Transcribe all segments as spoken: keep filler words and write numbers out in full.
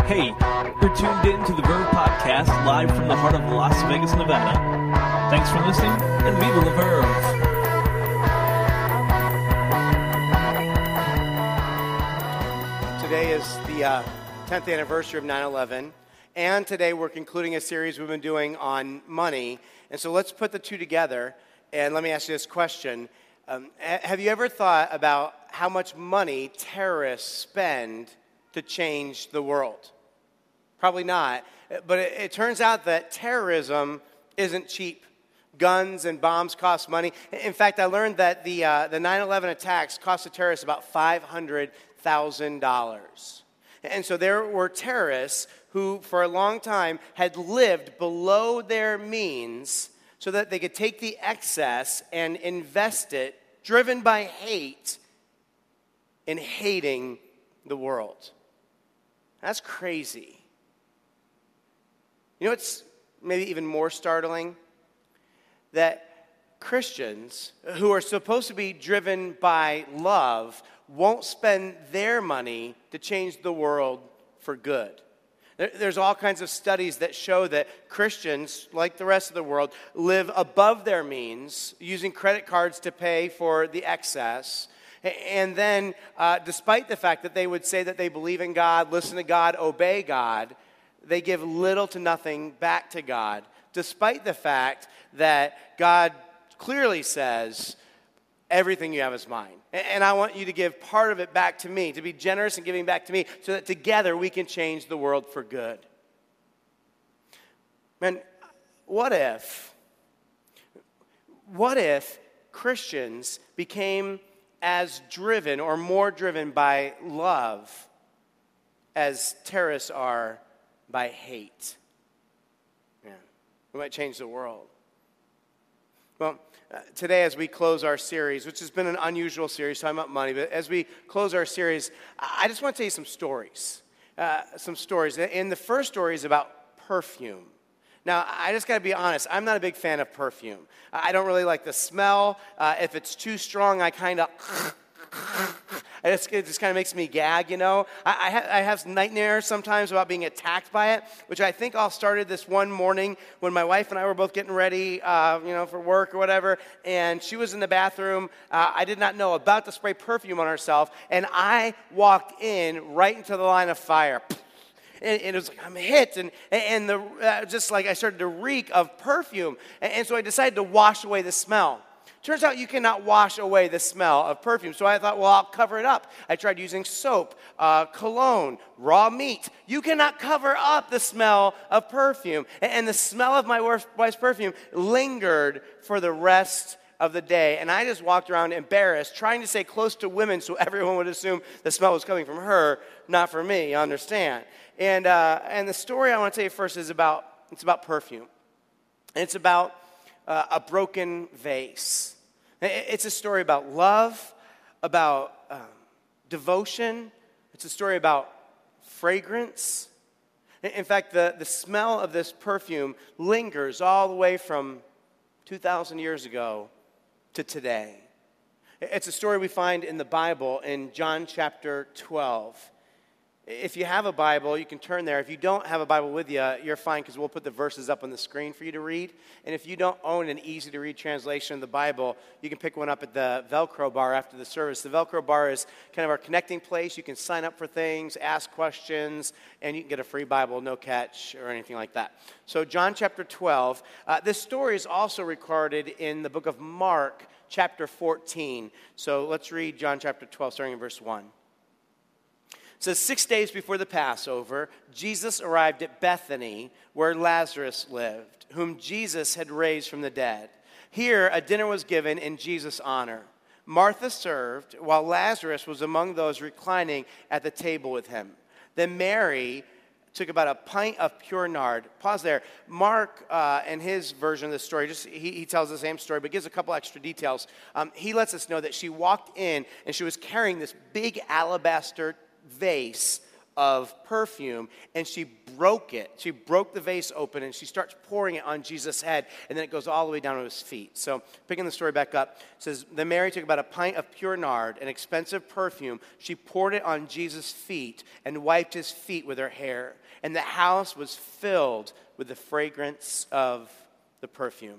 Hey, you're tuned in to the Verve Podcast live from the heart of Las Vegas, Nevada. Thanks for listening, and viva la Verve! Today is the uh, tenth anniversary of nine eleven, and today we're concluding a series we've been doing on money. And so let's put the two together, and let me ask you this question. Um, have you ever thought about how much money terrorists spend to change the world? Probably not. But it, it turns out that terrorism isn't cheap. Guns and bombs cost money. In fact, I learned that the uh, the nine eleven attacks cost the terrorists about five hundred thousand dollars. And so there were terrorists who, for a long time, had lived below their means so that they could take the excess and invest it, driven by hate, in hating the world. That's crazy. You know what's maybe even more startling? That Christians who are supposed to be driven by love won't spend their money to change the world for good. There's all kinds of studies that show that Christians, like the rest of the world, live above their means, using credit cards to pay for the excess. And then, uh, despite the fact that they would say that they believe in God, listen to God, obey God, they give little to nothing back to God, despite the fact that God clearly says, everything you have is mine. And I want you to give part of it back to me, to be generous in giving back to me, so that together we can change the world for good. Man, what if, what if Christians became as driven or more driven by love as terrorists are by hate? Yeah, we might change the world. Well, uh, today as we close our series, which has been an unusual series, talking about money, but as we close our series, I just want to tell you some stories. Uh, some stories. And the first story is about perfume. Now, I just got to be honest, I'm not a big fan of perfume. I don't really like the smell. Uh, if it's too strong, I kind of... It just, it just kind of makes me gag, you know. I, I, ha- I have nightmares sometimes about being attacked by it, which I think all started this one morning when my wife and I were both getting ready, uh, you know, for work or whatever, and she was in the bathroom. Uh, I did not know, about to spray perfume on herself, and I walked in right into the line of fire. And, and it was like, I'm hit, and, and the, uh, just like I started to reek of perfume, and, and so I decided to wash away the smell. Turns out you cannot wash away the smell of perfume. So I thought, well, I'll cover it up. I tried using soap, uh, cologne, raw meat. You cannot cover up the smell of perfume. And, and the smell of my wife's perfume lingered for the rest of the day. And I just walked around embarrassed, trying to stay close to women so everyone would assume the smell was coming from her, not from me, you understand? And, uh, and the story I want to tell you first is about, it's about perfume. And it's about uh, a broken vase. It's a story about love, about um, devotion. It's a story about fragrance. In fact, the, the smell of this perfume lingers all the way from two thousand years ago to today. It's a story we find in the Bible in John chapter twelve. If you have a Bible, you can turn there. If you don't have a Bible with you, you're fine because we'll put the verses up on the screen for you to read. And if you don't own an easy-to-read translation of the Bible, you can pick one up at the Velcro bar after the service. The Velcro bar is kind of our connecting place. You can sign up for things, ask questions, and you can get a free Bible, no catch, or anything like that. So John chapter twelve. Uh, this story is also recorded in the book of Mark chapter fourteen. So let's read John chapter twelve, starting in verse one. It says, six days before the Passover, Jesus arrived at Bethany, where Lazarus lived, whom Jesus had raised from the dead. Here, a dinner was given in Jesus' honor. Martha served, while Lazarus was among those reclining at the table with him. Then Mary took about a pint of pure nard. Pause there. Mark, uh, in his version of the story, just he, he tells the same story, but gives a couple extra details. Um, he lets us know that she walked in, and she was carrying this big alabaster vase of perfume, and she broke it. She broke the vase open, and she starts pouring it on Jesus' head, and then it goes all the way down to his feet. So picking the story back up, it says, then Mary took about a pint of pure nard, an expensive perfume. She poured it on Jesus' feet and wiped his feet with her hair. And the house was filled with the fragrance of the perfume.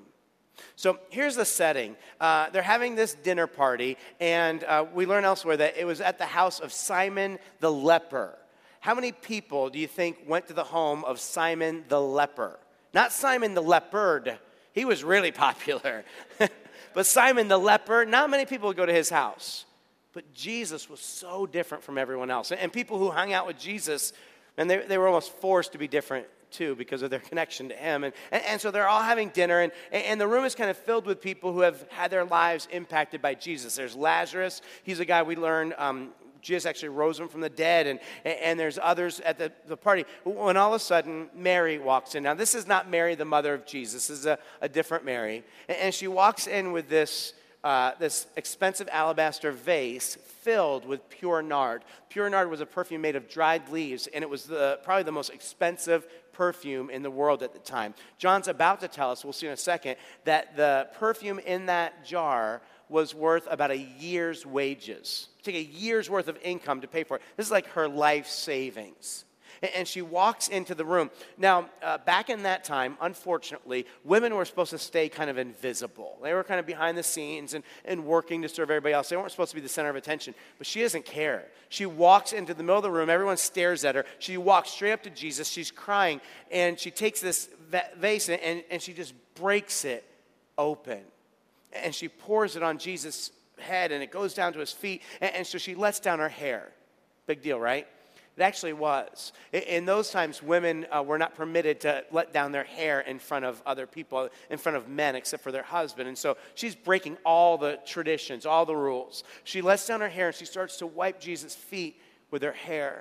So here's the setting. Uh, they're having this dinner party, and uh, we learn elsewhere that it was at the house of Simon the leper. How many people do you think went to the home of Simon the leper? Not Simon the leopard. He was really popular. But Simon the leper, not many people would go to his house. But Jesus was so different from everyone else. And people who hung out with Jesus, and they, they were almost forced to be different too because of their connection to him. And, and, and so they're all having dinner, and, and the room is kind of filled with people who have had their lives impacted by Jesus. There's Lazarus. He's a guy we learned um, Jesus actually rose him from the dead, and, and there's others at the, the party. When all of a sudden, Mary walks in. Now, this is not Mary, the mother of Jesus. This is a, a different Mary. And, and she walks in with this, uh, this expensive alabaster vase filled with pure nard. Pure nard was a perfume made of dried leaves, and it was the, probably the most expensive perfume in the world at the time. John's about to tell us, we'll see in a second, that the perfume in that jar was worth about a year's wages. Take a year's worth of income to pay for it. This is like her life savings. And she walks into the room. Now, uh, back in that time, unfortunately, women were supposed to stay kind of invisible. They were kind of behind the scenes and, and working to serve everybody else. They weren't supposed to be the center of attention. But she doesn't care. She walks into the middle of the room. Everyone stares at her. She walks straight up to Jesus. She's crying. And she takes this vase and, and she just breaks it open. And she pours it on Jesus' head, and it goes down to his feet. And, and so she lets down her hair. Big deal, right? It actually was. In, in those times, women uh, were not permitted to let down their hair in front of other people, in front of men, except for their husband. And so she's breaking all the traditions, all the rules. She lets down her hair, and she starts to wipe Jesus' feet with her hair.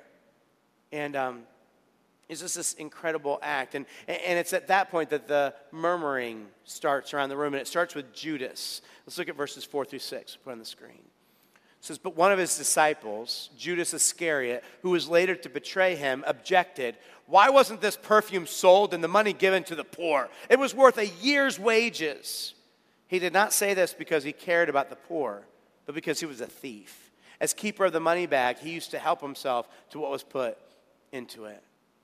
And um, it's just this incredible act. And, and it's at that point that the murmuring starts around the room, and it starts with Judas. Let's look at verses four through six. Put on the screen. It says, but one of his disciples, Judas Iscariot, who was later to betray him, objected, why wasn't this perfume sold and the money given to the poor? It was worth a year's wages. He did not say this because he cared about the poor, but because he was a thief. As keeper of the money bag, he used to help himself to what was put into it.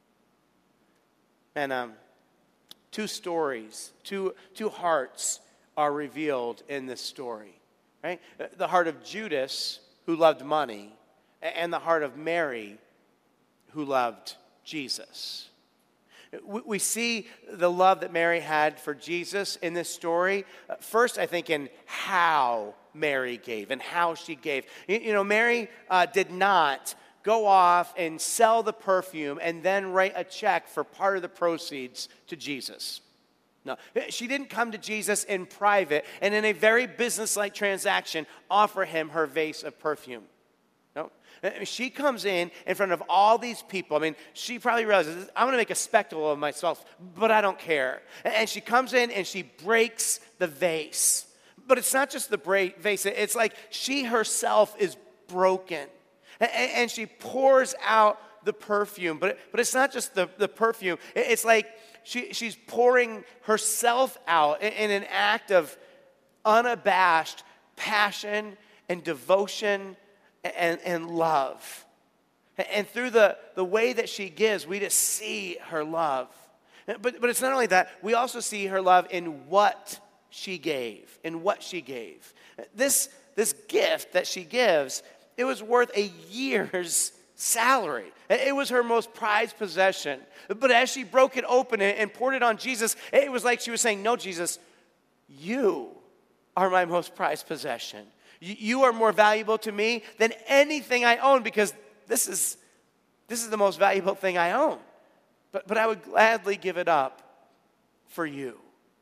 And um, two stories, two, two hearts are revealed in this story. Right? The heart of Judas, who loved money, and the heart of Mary, who loved Jesus. We see the love that Mary had for Jesus in this story. First, I think, in how Mary gave and how she gave. You know, Mary uh, did not go off and sell the perfume and then write a check for part of the proceeds to Jesus. No, she didn't come to Jesus in private and in a very business-like transaction offer him her vase of perfume. No, she comes in in front of all these people. I mean, she probably realizes, I'm going to make a spectacle of myself, but I don't care. And she comes in and she breaks the vase. But it's not just the vase. It's like she herself is broken. And she pours out the perfume. But, but it's not just the, the perfume. It's like She, she's pouring herself out in, in an act of unabashed passion and devotion and, and love. And through the, the way that she gives, we just see her love. But, but it's not only that, we also see her love in what she gave, in what she gave. This, this gift that she gives, it was worth a year's salary. It was her most prized possession. But as she broke it open and poured it on Jesus, it was like she was saying, no, Jesus, you are my most prized possession. You are more valuable to me than anything I own, because this is, this is the most valuable thing I own. But, but I would gladly give it up for you.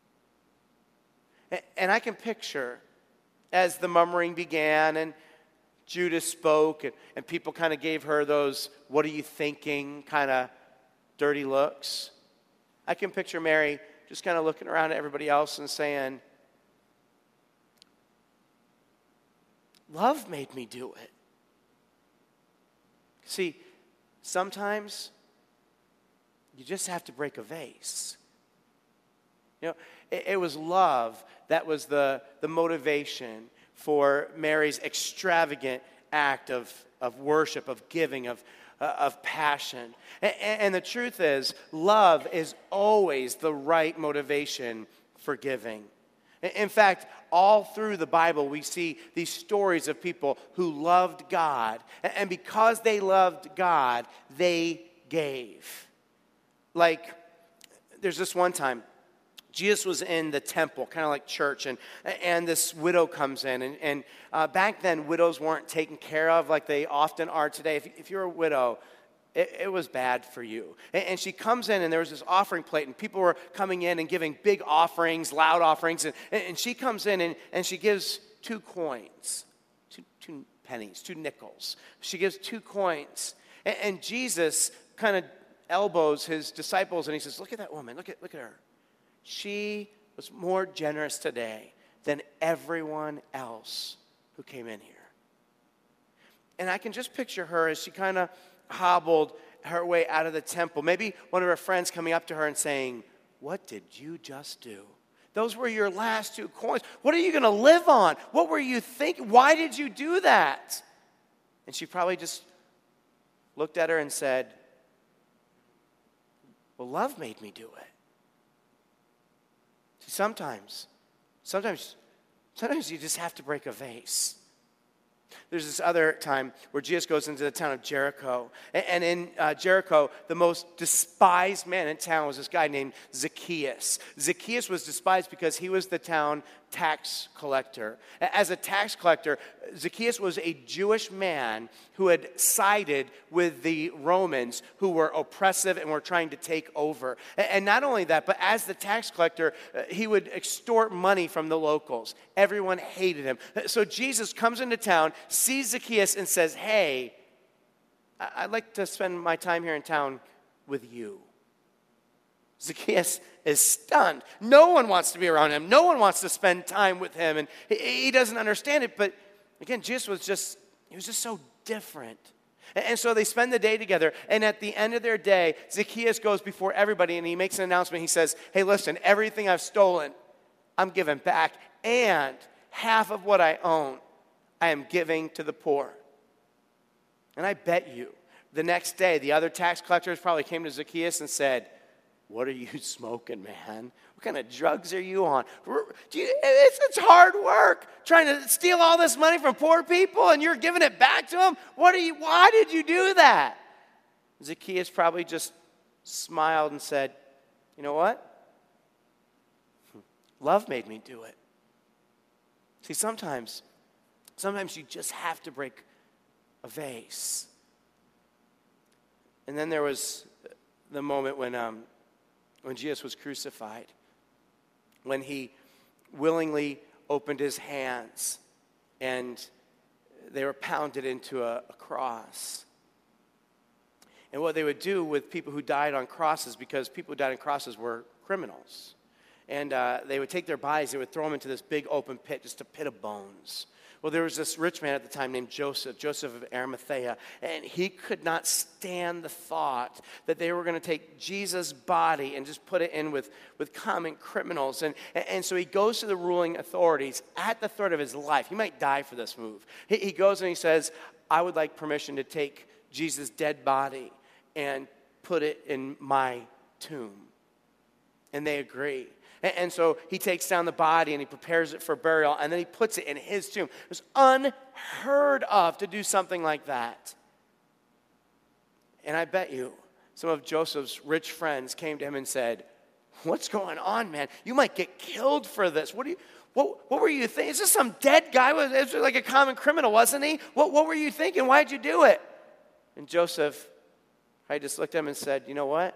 And I can picture, as the murmuring began and Judas spoke, and, and people kind of gave her those, what are you thinking, kind of dirty looks. I can picture Mary just kind of looking around at everybody else and saying, love made me do it. See, sometimes you just have to break a vase. You know, it, it was love that was the, the motivation for Mary's extravagant act of, of worship, of giving, of, uh, of passion. And, and the truth is, love is always the right motivation for giving. In fact, all through the Bible, we see these stories of people who loved God. And because they loved God, they gave. Like, there's this one time, Jesus was in the temple, kind of like church, and, and this widow comes in. And, and uh, back then, widows weren't taken care of like they often are today. If, if you're a widow, It, it was bad for you. And, and she comes in, and there was this offering plate, and people were coming in and giving big offerings, loud offerings. And, and she comes in, and, and she gives two coins, two, two pennies, two nickels. She gives two coins. And, and Jesus kind of elbows his disciples, and he says, look at that woman, look at, look at her. She was more generous today than everyone else who came in here. And I can just picture her as she kind of hobbled her way out of the temple. Maybe one of her friends coming up to her and saying, what did you just do? Those were your last two coins. What are you going to live on? What were you thinking? Why did you do that? And she probably just looked at her and said, well, love made me do it. See, sometimes, sometimes, sometimes you just have to break a vase. There's this other time where Jesus goes into the town of Jericho. And in uh, Jericho, the most despised man in town was this guy named Zacchaeus. Zacchaeus was despised because he was the town tax collector. As a tax collector, Zacchaeus was a Jewish man who had sided with the Romans who were oppressive and were trying to take over. And not only that, but as the tax collector, he would extort money from the locals. Everyone hated him. So Jesus comes into town, sees Zacchaeus, and says, hey, I'd like to spend my time here in town with you. Zacchaeus is stunned. No one wants to be around him. No one wants to spend time with him. And he, he doesn't understand it. But again, Jesus was just, he was just so different. And, and so they spend the day together. And at the end of their day, Zacchaeus goes before everybody and he makes an announcement. He says, hey, listen, everything I've stolen, I'm giving back. And half of what I own, I am giving to the poor. And I bet you, the next day, the other tax collectors probably came to Zacchaeus and said, what are you smoking, man? What kind of drugs are you on? Do you, it's, it's hard work trying to steal all this money from poor people and you're giving it back to them? What are you? Why did you do that? Zacchaeus probably just smiled and said, you know what? Love made me do it. See, sometimes, sometimes you just have to break a vase. And then there was the moment when um, when Jesus was crucified, when he willingly opened his hands and they were pounded into a, a cross. And what they would do with people who died on crosses, because people who died on crosses were criminals, and uh, they would take their bodies, they would throw them into this big open pit, just a pit of bones. Well, there was this rich man at the time named Joseph, Joseph of Arimathea, and he could not stand the thought that they were going to take Jesus' body and just put it in with, with common criminals. And, and so he goes to the ruling authorities at the threat of his life. He might die for this move. He, he goes and he says, I would like permission to take Jesus' dead body and put it in my tomb. And they agree. And so he takes down the body and he prepares it for burial, and then he puts it in his tomb. It was unheard of to do something like that. And I bet you some of Joseph's rich friends came to him and said, what's going on, man? You might get killed for this. What do you, what, what were you thinking? Is this some dead guy? It was like a common criminal, wasn't he? What, what were you thinking? Why'd you do it? And Joseph, I just looked at him and said, you know what?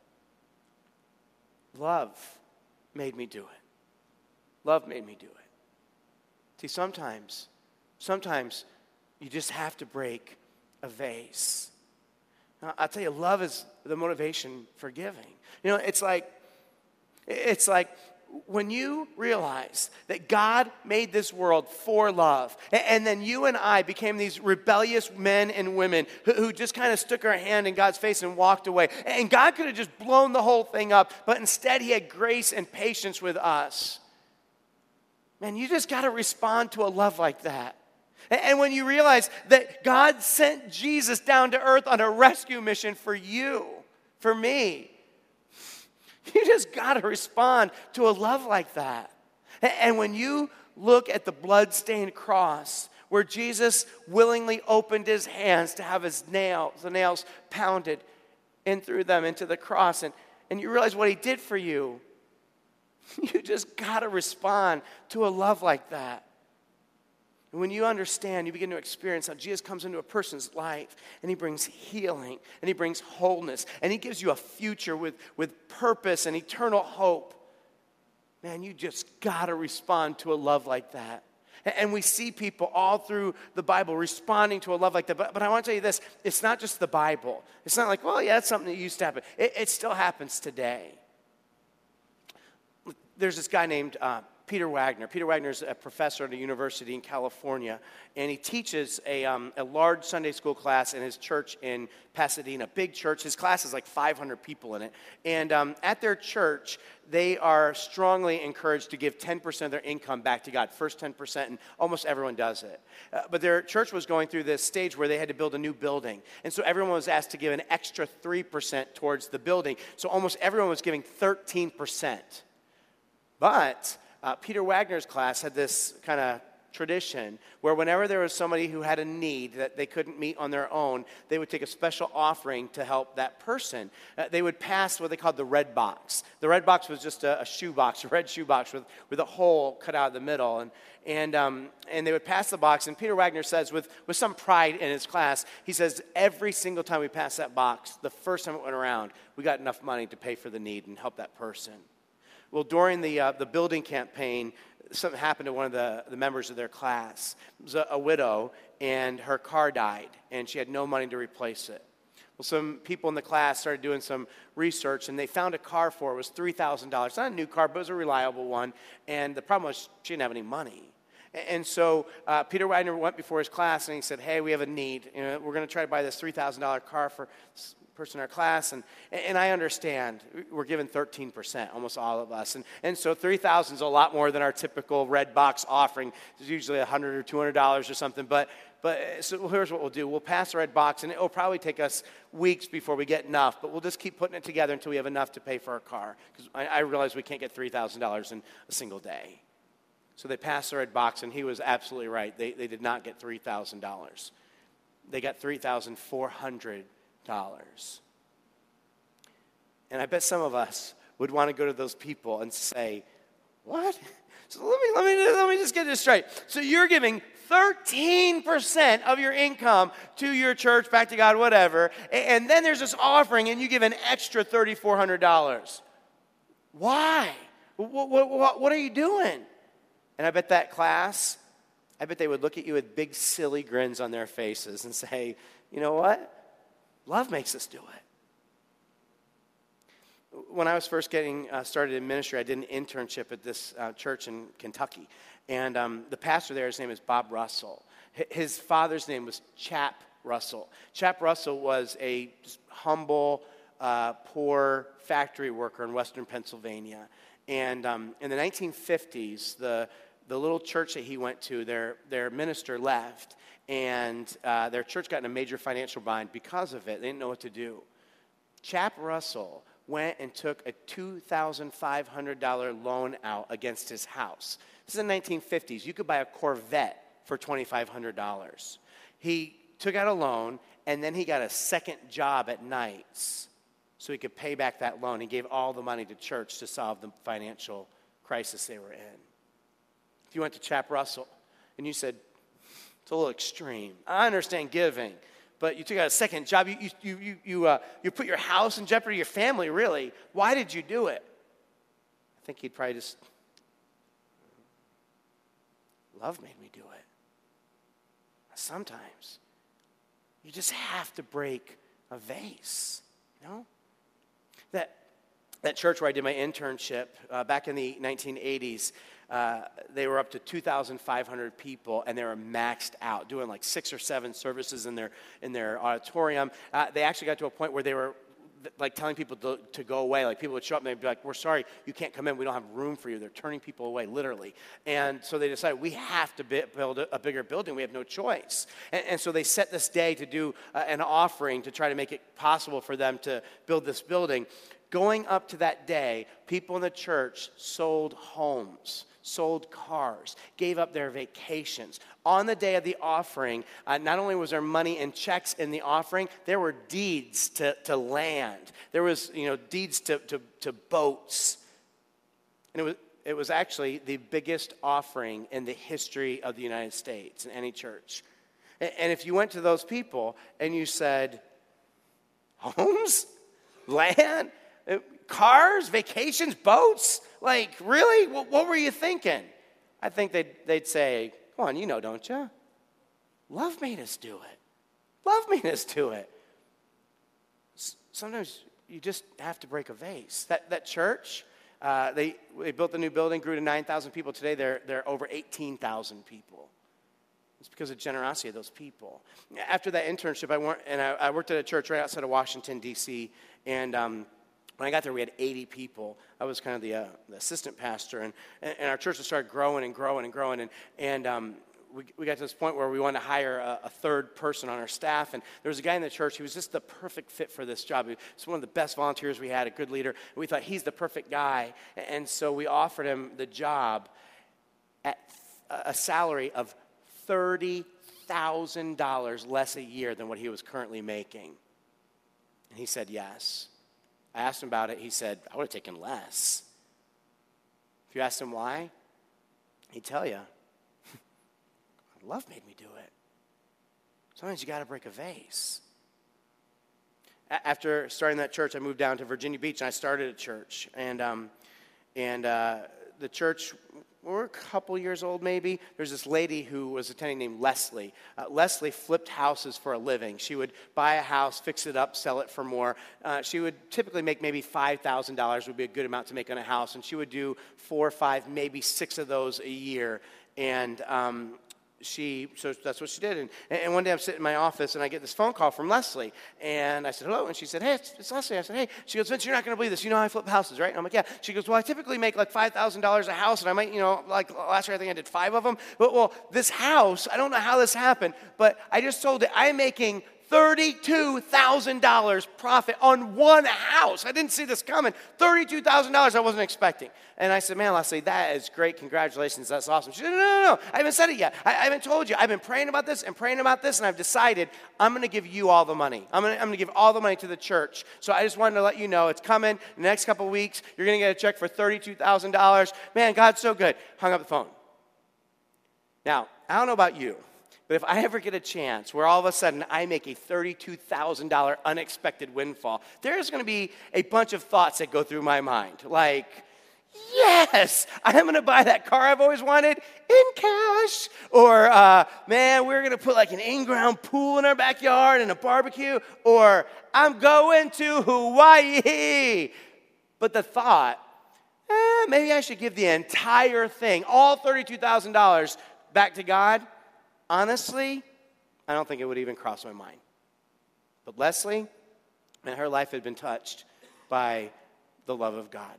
Love made me do it. Love made me do it. See, sometimes, sometimes you just have to break a vase. Now, I'll tell you, love is the motivation for giving. You know, it's like, it's like when you realize that God made this world for love, and then you and I became these rebellious men and women who just kind of stuck our hand in God's face and walked away, and God could have just blown the whole thing up, but instead he had grace and patience with us. Man, you just got to respond to a love like that. And when you realize that God sent Jesus down to earth on a rescue mission for you, for me, you just got to respond to a love like that. And when you look at the blood-stained cross where Jesus willingly opened his hands to have his nails, the nails pounded in through them into the cross, and, and you realize what he did for you, you just got to respond to a love like that. And when you understand, you begin to experience how Jesus comes into a person's life and he brings healing and he brings wholeness and he gives you a future with, with purpose and eternal hope. Man, you just got to respond to a love like that. And we see people all through the Bible responding to a love like that. But, but I want to tell you this, it's not just the Bible. It's not like, well, yeah, that's something that used to happen. It, it still happens today. There's this guy named uh, Peter Wagner. Peter Wagner is a professor at a university in California, and he teaches a, um, a large Sunday school class in his church in Pasadena, big church. His class is like five hundred people in it. And um, at their church, they are strongly encouraged to give ten percent of their income back to God, first ten percent, and almost everyone does it. Uh, but their church was going through this stage where they had to build a new building, and so everyone was asked to give an extra three percent towards the building. So almost everyone was giving thirteen percent. But Uh, Peter Wagner's class had this kind of tradition where whenever there was somebody who had a need that they couldn't meet on their own, they would take a special offering to help that person. Uh, they would pass what they called the red box. The red box was just a, a shoe box, a red shoe box with, with a hole cut out of the middle. And and um, and they would pass the box. And Peter Wagner says, with, with some pride in his class, he says, every single time we passed that box, the first time it went around, we got enough money to pay for the need and help that person. Well, during the uh, the building campaign, something happened to one of the, the members of their class. It was a, a widow, and her car died, and she had no money to replace it. Well, some people in the class started doing some research, and they found a car for her. It was three thousand dollars. It's not a new car, but it was a reliable one, and the problem was she didn't have any money. And so uh, Peter Wagner went before his class, and he said, hey, we have a need. You know, we're going to try to buy this three thousand dollars car for person in our class, and and I understand we're given thirteen percent, almost all of us, and and so three thousand is a lot more than our typical red box offering. It's usually one hundred or two hundred dollars or something, but but so here's what we'll do. We'll pass the red box, and it'll probably take us weeks before we get enough, but we'll just keep putting it together until we have enough to pay for our car, because I, I realize we can't get three thousand dollars in a single day. So they passed the red box, and he was absolutely right. They they did not get three thousand dollars. They got three thousand four hundred dollars. And I bet some of us would want to go to those people and say, what? So let me, let me, let me just get this straight. So you're giving thirteen percent of your income to your church, back to God, whatever, and then there's this offering and you give an extra three thousand four hundred dollars. Why? What, what, what are you doing? And I bet that class, I bet they would look at you with big silly grins on their faces and say, you know what? Love makes us do it. When I was first getting uh, started in ministry, I did an internship at this uh, church in Kentucky. And um, the pastor there, his name is Bob Russell. H- his father's name was Chap Russell. Chap Russell was a humble, uh, poor factory worker in western Pennsylvania. And um, in the nineteen fifties, the, the little church that he went to, their, their minister left. And uh, their church got in a major financial bind because of it. They didn't know what to do. Chap Russell went and took a two thousand five hundred dollars loan out against his house. This is the nineteen fifties. You could buy a Corvette for two thousand five hundred dollars. He took out a loan, and then he got a second job at nights so he could pay back that loan. He gave all the money to church to solve the financial crisis they were in. If you went to Chap Russell and you said, it's a little extreme. I understand giving, but you took out a second job. You you you you uh, you put your house in jeopardy, your family, really. Why did you do it? I think he'd probably just, love made me do it. Sometimes you just have to break a vase, you know? That that church where I did my internship uh, back in the nineteen eighties, uh, they were up to two thousand five hundred people, and they were maxed out, doing like six or seven services in their in their auditorium. Uh, they actually got to a point where they were like telling people to, to go away. Like people would show up and they'd be like, we're sorry, you can't come in. We don't have room for you. They're turning people away, literally. And so they decided we have to bi- build a, a bigger building. We have no choice. And, and so they set this day to do uh, an offering to try to make it possible for them to build this building. Going up to that day, people in the church sold homes, sold cars, gave up their vacations. On the day of the offering, uh, not only was there money and checks in the offering, there were deeds to, to land. There was, you know, deeds to, to, to boats. And it was, it was actually the biggest offering in the history of the United States in any church. And, and if you went to those people and you said, homes? Land? Cars, vacations, boats? Like, really? What, what were you thinking? I think they'd, they'd say, come on, you know, don't you? Love made us do it. Love made us do it. S- sometimes you just have to break a vase. That, that church, uh, they, they built a new building, grew to nine thousand people. Today, they're, they're over eighteen thousand people. It's because of generosity of those people. After that internship, I, went, and I, I worked at a church right outside of Washington, D C, and um, when I got there, we had eighty people. I was kind of the, uh, the assistant pastor, and, and our church started growing and growing and growing, and, and um, we, we got to this point where we wanted to hire a, a third person on our staff, and there was a guy in the church who was just the perfect fit for this job. He was one of the best volunteers we had, a good leader, and we thought he's the perfect guy, and so we offered him the job at a salary of thirty thousand dollars less a year than what he was currently making. And he said yes. I asked him about it. He said, I would have taken less. If you asked him why, he'd tell you, love made me do it. Sometimes you got to break a vase. A- after starting that church, I moved down to Virginia Beach, and I started a church. And um, and uh, the church, we were a couple years old maybe. There's this lady who was attending named Leslie. Uh, Leslie flipped houses for a living. She would buy a house, fix it up, sell it for more. Uh, she would typically make maybe five thousand dollars would be a good amount to make on a house. And she would do four, five, maybe six of those a year. And um, she, so that's what she did. And, and one day I'm sitting in my office and I get this phone call from Leslie. And I said, hello. And she said, hey, it's, it's Leslie. I said, hey. She goes, Vince, you're not going to believe this. You know how I flip houses, right? And I'm like, yeah. She goes, well, I typically make like five thousand dollars a house. And I might, you know, like last year I think I did five of them. But well, this house, I don't know how this happened, but I just told it I'm making thirty-two thousand dollars profit on one house. I didn't see this coming. thirty-two thousand dollars I wasn't expecting. And I said, man, Leslie, that is great. Congratulations. That's awesome. She said, no, no, no. I haven't said it yet. I, I haven't told you. I've been praying about this and praying about this, and I've decided I'm going to give you all the money. I'm going to I'm going to give all the money to the church. So I just wanted to let you know it's coming. In the next couple of weeks, you're going to get a check for thirty-two thousand dollars. Man, God's so good. Hung up the phone. Now, I don't know about you, but if I ever get a chance where all of a sudden I make a thirty-two thousand dollars unexpected windfall, there's going to be a bunch of thoughts that go through my mind. Like, yes, I'm going to buy that car I've always wanted in cash. Or, uh, man, we're going to put like an in-ground pool in our backyard and a barbecue. Or, I'm going to Hawaii. But the thought, eh, maybe I should give the entire thing, all thirty-two thousand dollars, back to God. Honestly, I don't think it would even cross my mind. But Leslie, and her life had been touched by the love of God.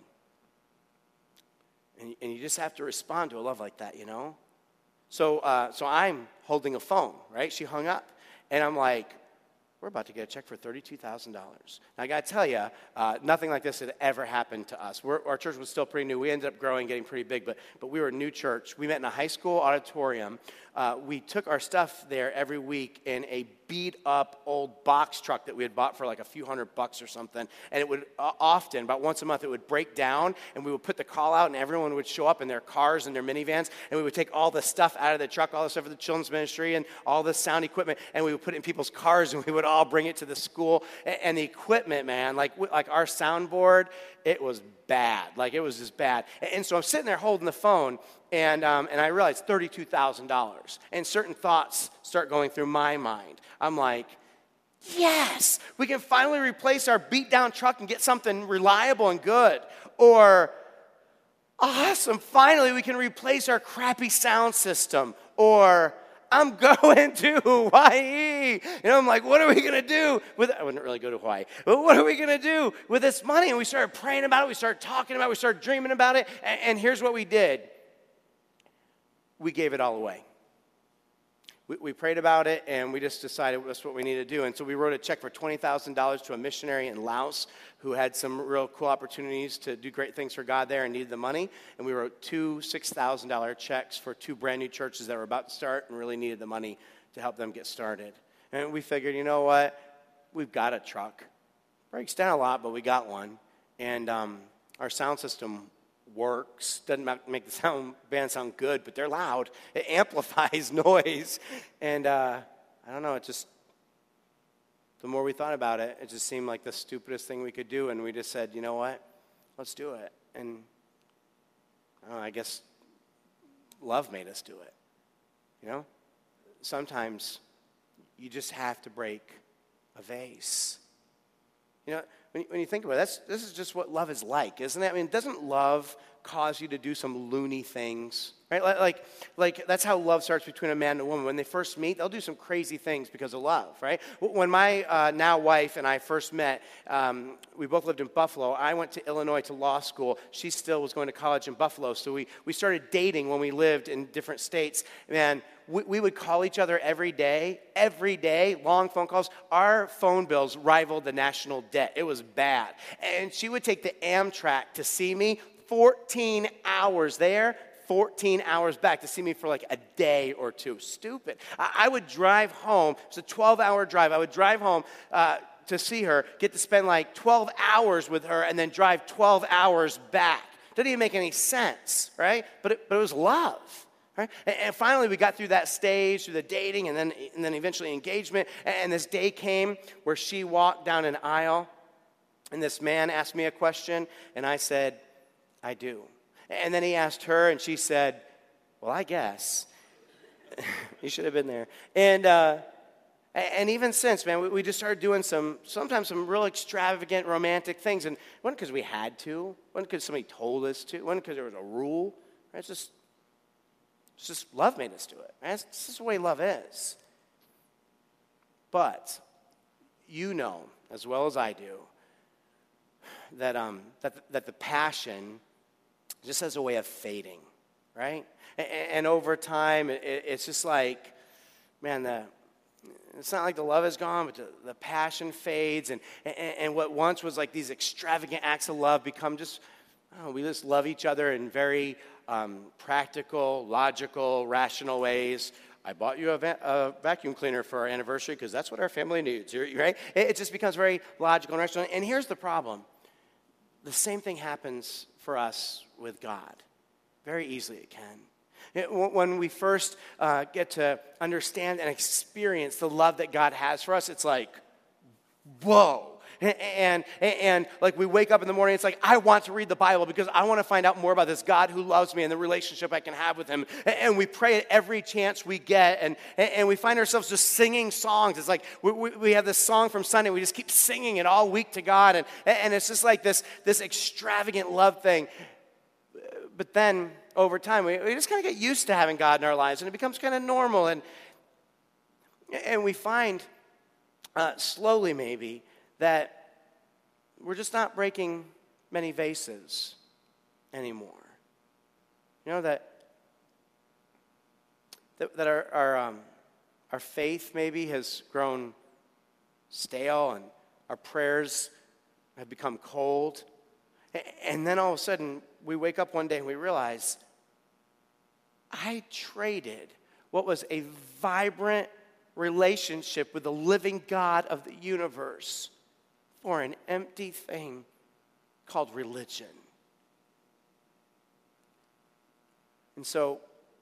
And, and you just have to respond to a love like that, you know? So, uh, so I'm holding a phone, right? She hung up. And I'm like, we're about to get a check for thirty-two thousand dollars. Now, I got to tell you, uh, nothing like this had ever happened to us. We're, our church was still pretty new. We ended up growing, getting pretty big, but, but we were a new church. We met in a high school auditorium. Uh, we took our stuff there every week in a beat-up old box truck that we had bought for like a few hundred bucks or something. And it would uh, often, about once a month, it would break down, and we would put the call out, and everyone would show up in their cars and their minivans, and we would take all the stuff out of the truck, all the stuff for the children's ministry and all the sound equipment, and we would put it in people's cars, and we would all bring it to the school. And, and the equipment, man, like like our soundboard, it was bad. Like, it was just bad. And, and so I'm sitting there holding the phone, and um, and I realized thirty-two thousand dollars. And certain thoughts start going through my mind. I'm like, Yes, we can finally replace our beat down truck and get something reliable and good. Or, awesome, finally we can replace our crappy sound system. Or, I'm going to Hawaii. You know, I'm like, what are we going to do with, I wouldn't really go to Hawaii, but what are we going to do with this money? And we started praying about it. We started talking about it. We started dreaming about it. And, and here's what we did. We gave it all away. We, we prayed about it, and we just decided that's what we need to do. And so we wrote a check for twenty thousand dollars to a missionary in Laos who had some real cool opportunities to do great things for God there and needed the money. And we wrote two six thousand dollars checks for two brand new churches that were about to start and really needed the money to help them get started. And we figured, you know what? We've got a truck. Breaks down a lot, but we got one. And um, our sound system works. Doesn't make the sound band sound good, but they're loud. It amplifies noise. And uh, I don't know, it just, the more we thought about it, it just seemed like the stupidest thing we could do. And we just said, you know what? Let's do it. And I don't know, I guess love made us do it. You know? Sometimes you just have to break a vase. You know, when you, when you think about it, that's, this is just what love is like, isn't it? I mean, doesn't love cause you to do some loony things, right? Like, like, like that's how love starts between a man and a woman. When they first meet, they'll do some crazy things because of love, right? When my uh, now wife and I first met, um, we both lived in Buffalo. I went to Illinois to law school. She still was going to college in Buffalo. So we, we started dating when we lived in different states. Man, we, we would call each other every day, every day, long phone calls. Our phone bills rivaled the national debt. It was bad. And she would take the Amtrak to see me, fourteen hours there, fourteen hours back to see me for like a day or two. Stupid. I, I would drive home. It's a twelve-hour drive. I would drive home uh, to see her, get to spend like twelve hours with her, and then drive twelve hours back. Doesn't even make any sense, right? But it, but it was love. Right? And, and finally, we got through that stage, through the dating, and then and then eventually engagement. And, and this day came where she walked down an aisle, and this man asked me a question, and I said, I do. And then he asked her, and she said, well, I guess. You should have been there. And uh, and even since, man, we, we just started doing some, sometimes some real extravagant romantic things. And it wasn't because we had to. It wasn't because somebody told us to. It wasn't because there was a rule. Right? It's just, it's just love made us do it. Right? It's just the way love is. But you know, as well as I do, that um that that the passion just has a way of fading, right? And, and over time, it, it's just like, man, the it's not like the love is gone, but the, the passion fades, and, and and what once was like these extravagant acts of love become just, I don't know, we just love each other in very um, practical, logical, rational ways. I bought you a, va- a vacuum cleaner for our anniversary because that's what our family needs, right? It, it just becomes very logical and rational. And here's the problem. The same thing happens for us with God. Very easily it can. It, when we first uh, get to understand and experience the love that God has for us, it's like, whoa. And, and, and like we wake up in the morning, it's like, I want to read the Bible because I want to find out more about this God who loves me and the relationship I can have with him. And we pray at every chance we get, and, and we find ourselves just singing songs. It's like we, we, we have this song from Sunday, we just keep singing it all week to God, and, and it's just like this, this extravagant love thing. But then over time, we, we just kind of get used to having God in our lives, and it becomes kind of normal, and, and we find uh, slowly maybe that we're just not breaking many vases anymore. You know, that that, that our our, um, our faith maybe has grown stale, and our prayers have become cold. And then all of a sudden, we wake up one day and we realize, I traded what was a vibrant relationship with the living God of the universe for an empty thing called religion. And so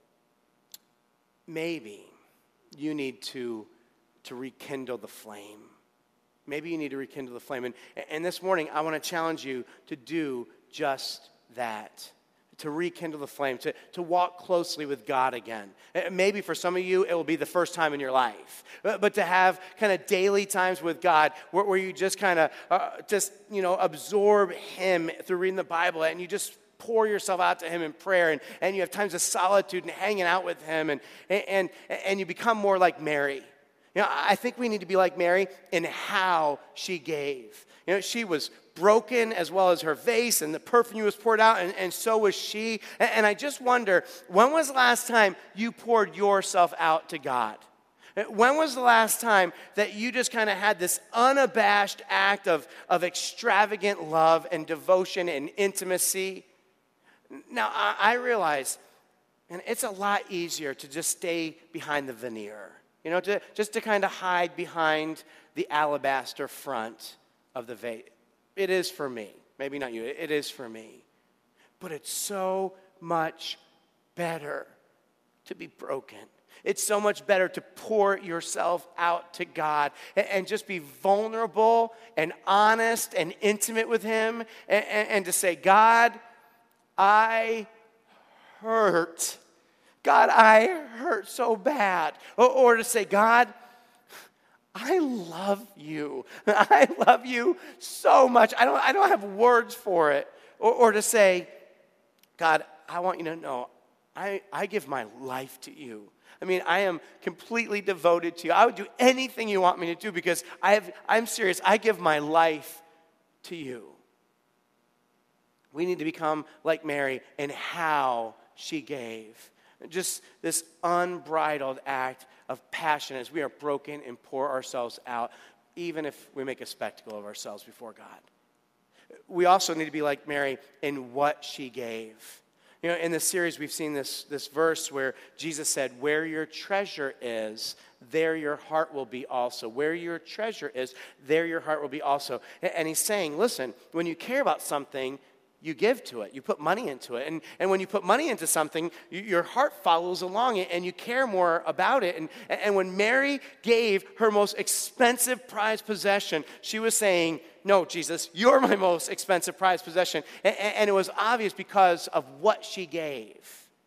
maybe you need to, to rekindle the flame. Maybe you need to rekindle the flame. And, and this morning, I want to challenge you to do just that. to rekindle the flame, to, to walk closely with God again. Maybe for some of you, it will be the first time in your life. But, but to have kind of daily times with God where, where you just kind of uh, just, you know, absorb Him through reading the Bible, and you just pour yourself out to Him in prayer, and, and you have times of solitude and hanging out with Him, and, and, and you become more like Mary. You know, I think we need to be like Mary in how she gave. You know, she was broken as well as her vase, and the perfume was poured out, and, and so was she. And, and I just wonder, when was the last time you poured yourself out to God? When was the last time that you just kind of had this unabashed act of, of extravagant love and devotion and intimacy? Now, I, I realize, and it's a lot easier to just stay behind the veneer, you know, to, just to kind of hide behind the alabaster front of the vase. It is for me. Maybe not you. It is for me. But it's so much better to be broken. It's so much better to pour yourself out to God and, and just be vulnerable and honest and intimate with Him, and, and, and to say, God, I hurt. God, I hurt so bad. Or, or to say, God, I love you. I love you so much. I don't, I don't have words for it. Or, or to say, God, I want you to know, I, I give my life to you. I mean, I am completely devoted to you. I would do anything you want me to do because I have, I'm serious. I give my life to you. We need to become like Mary in how she gave. Just this unbridled act of passion as we are broken and pour ourselves out, even if we make a spectacle of ourselves before God. We also need to be like Mary in what she gave. You know, in this series, we've seen this, this verse where Jesus said, where your treasure is, there your heart will be also. Where your treasure is, there your heart will be also. And he's saying, listen, when you care about something, you give to it. You put money into it. And, and when you put money into something, you, your heart follows along it and you care more about it. And, and when Mary gave her most expensive prized possession, she was saying, no, Jesus, you're my most expensive prized possession. And, and it was obvious because of what she gave.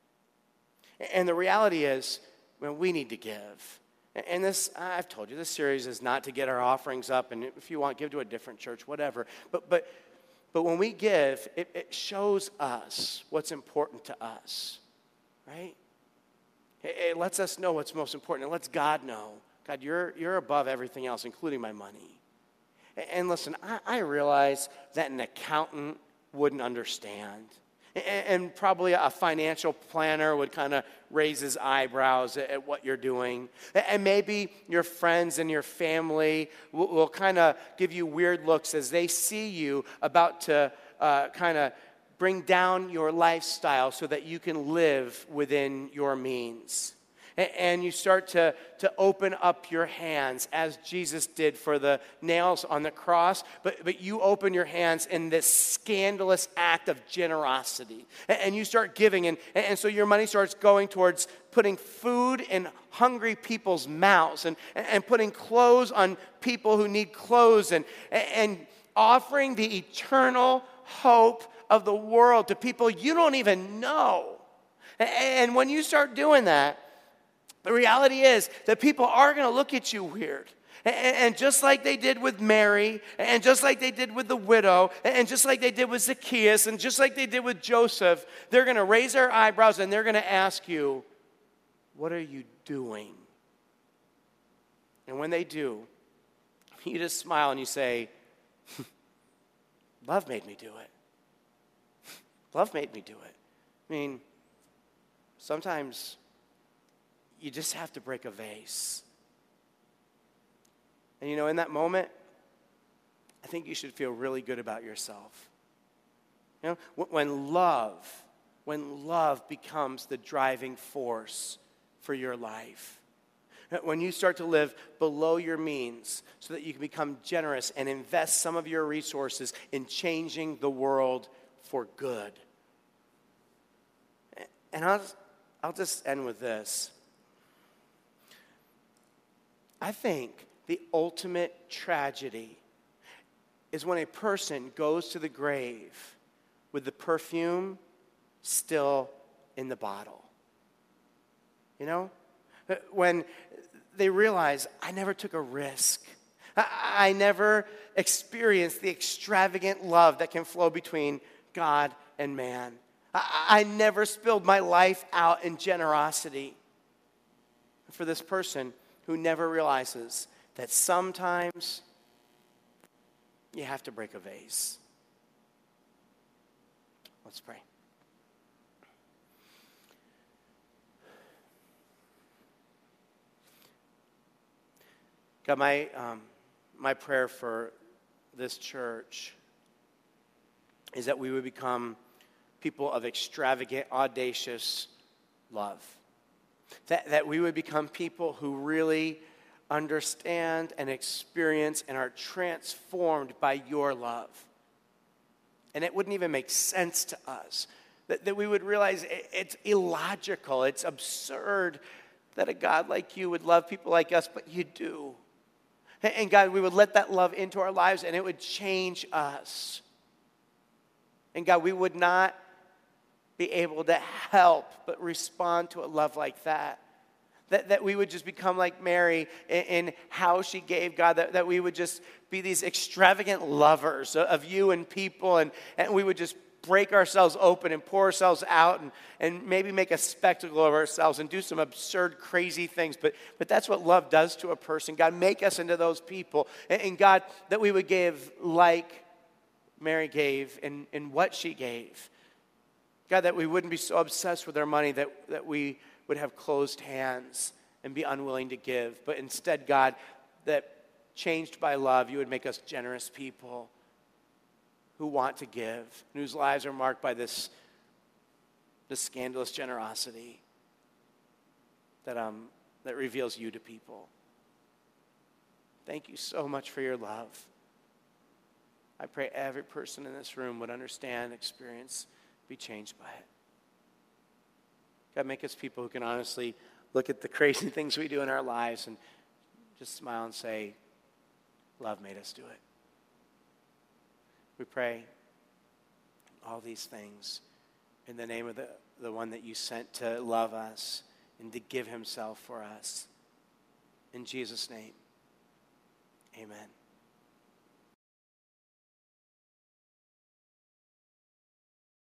And the reality is, well, we need to give. And this, I've told you, this series is not to get our offerings up. And if you want, give to a different church, whatever. But, but, But when we give, it, it shows us what's important to us, right? It, it lets us know what's most important. It lets God know, God, you're, you're above everything else, including my money. And, and listen, I, I realize that an accountant wouldn't understand. And, and probably a financial planner would kind of raise his eyebrows at, at what you're doing. And maybe your friends and your family will, will kind of give you weird looks as they see you about to uh, kind of bring down your lifestyle so that you can live within your means. And, and you start to, to open up your hands as Jesus did for the nails on the cross, but, but you open your hands in this scandalous act of generosity. And, and you start giving, and, and so your money starts going towards putting food in hungry people's mouths and, and putting clothes on people who need clothes and, and offering the eternal hope of the world to people you don't even know. And when you start doing that, the reality is that people are going to look at you weird. And just like they did with Mary, and just like they did with the widow, and just like they did with Zacchaeus, and just like they did with Joseph, they're going to raise their eyebrows and they're going to ask you, what are you doing? And when they do, you just smile and you say, love made me do it. Love made me do it. I mean, sometimes you just have to break a vase. And you know, in that moment, I think you should feel really good about yourself. You know, when love, when love becomes the driving force for your life. When you start to live below your means so that you can become generous and invest some of your resources in changing the world for good. And I'll, I'll just end with this. I think the ultimate tragedy is when a person goes to the grave with the perfume still in the bottle. You know? When they realize, I never took a risk. I, I never experienced the extravagant love that can flow between God and man. I, I never spilled my life out in generosity. For this person who never realizes that sometimes you have to break a vase. Let's pray. God, my, um, my prayer for this church is that we would become people of extravagant, audacious love. That, that we would become people who really understand and experience and are transformed by your love. And it wouldn't even make sense to us. That, that we would realize it, it's illogical, it's absurd that a God like you would love people like us, but you do. And, and God, we would let that love into our lives and it would change us. And God, we would not be able to help but respond to a love like that. That, that we would just become like Mary in, in how she gave, God, that, that we would just be these extravagant lovers of you and people, and, and we would just break ourselves open and pour ourselves out and, and maybe make a spectacle of ourselves and do some absurd, crazy things. But, but that's what love does to a person. God, make us into those people. And, and God, that we would give like Mary gave and, and what she gave. God, that we wouldn't be so obsessed with our money that, that we would have closed hands and be unwilling to give. But instead, God, that changed by love, you would make us generous people who want to give, and whose lives are marked by this, this scandalous generosity that, um, that reveals you to people. Thank you so much for your love. I pray every person in this room would understand, experience, be changed by it. God, make us people who can honestly look at the crazy things we do in our lives and just smile and say, love made us do it. We pray all these things in the name of the, the one that you sent to love us and to give himself for us. In Jesus' name, amen.